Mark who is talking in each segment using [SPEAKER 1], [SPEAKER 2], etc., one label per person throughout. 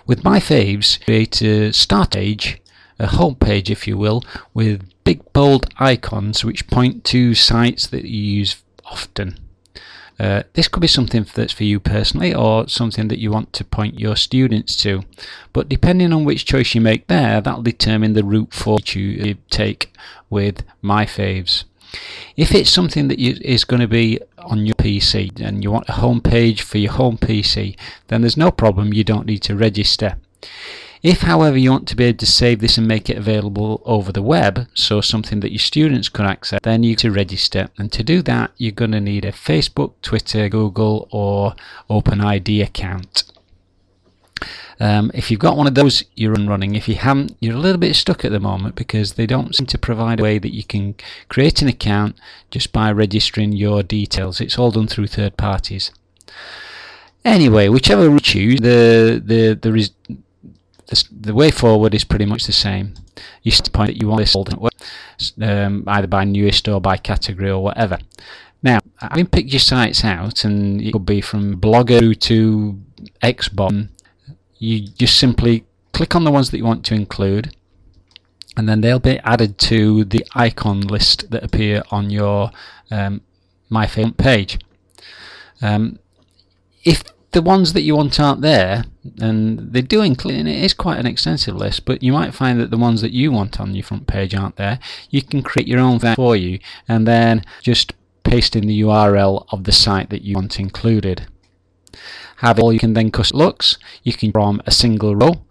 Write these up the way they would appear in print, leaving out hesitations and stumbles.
[SPEAKER 1] With My Faves, create a start page, a home page if you will, with big bold icons which point to sites that you use often. This could be something that's for you personally, or something that you want to point your students to, but depending on which choice you make there, that'll determine the route forward you take with My Faves. If it's something that is going to be on your PC and you want a home page for your home PC, then there's no problem, you don't need to register. If, however, you want to be able to save this and make it available over the web, so something that your students can access, then you need to register. And to do that, you're going to need a Facebook, Twitter, Google, or OpenID account. If you've got one of those, you're running. If you haven't, you're a little bit stuck at the moment because they don't seem to provide a way that you can create an account just by registering your details. It's all done through third parties. Anyway, whichever you choose, the way forward is pretty much the same. You set the point that you want this either by newest or by category or whatever. Now, having picked your sites out, and it could be from Blogger to Xbot, you just simply click on the ones that you want to include, and then they'll be added to the icon list that appear on your My Faves page. If the ones that you want aren't there, and they do include, and it is quite an extensive list, but you might find that the ones that you want on your front page aren't there, you can create your own for you and then just paste in the URL of the site that you want included. You can then custom looks. You can from a single row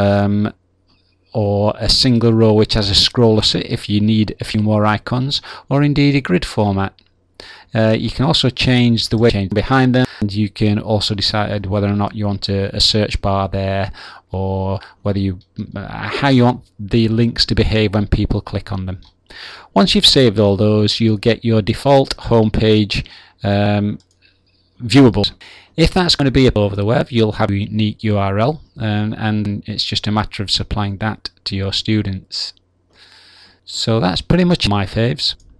[SPEAKER 1] or a single row which has a scroller if you need a few more icons, or indeed a grid format. You can also change the way behind them, and you can also decide whether or not you want a search bar there, or whether how you want the links to behave when people click on them. Once you've saved all those, you'll get your default homepage viewable. If that's going to be over the web, you'll have a unique URL, and it's just a matter of supplying that to your students. So that's pretty much My Faves.